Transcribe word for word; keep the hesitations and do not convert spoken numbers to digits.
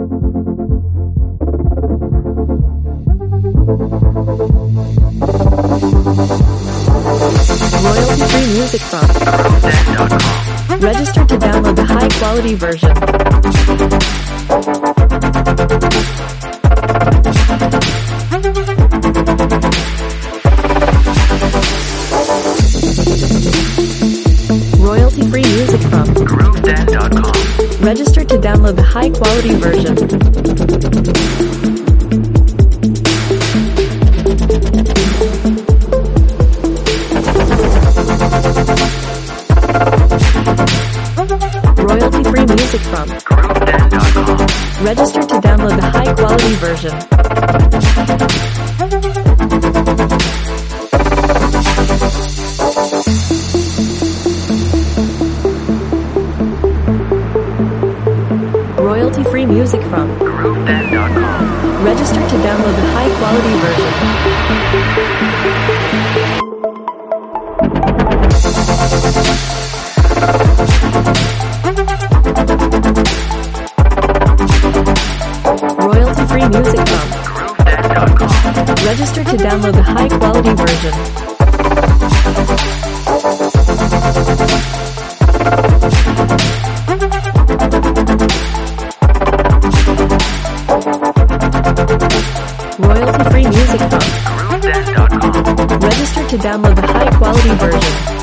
Royalty-free music from Register to download the high-quality version. Royalty-free music from Groovedan dot com. Register to download the high-quality version. Royalty-free music from Groovedan dot com. Register to download the high-quality version. Royalty-free music from Groovedan dot com. Register to download the high-quality version. Royalty-free music from Groovedan dot com. Register to download the high-quality version. Royalty-free music from Groovedan dot com. Register to download the high-quality version.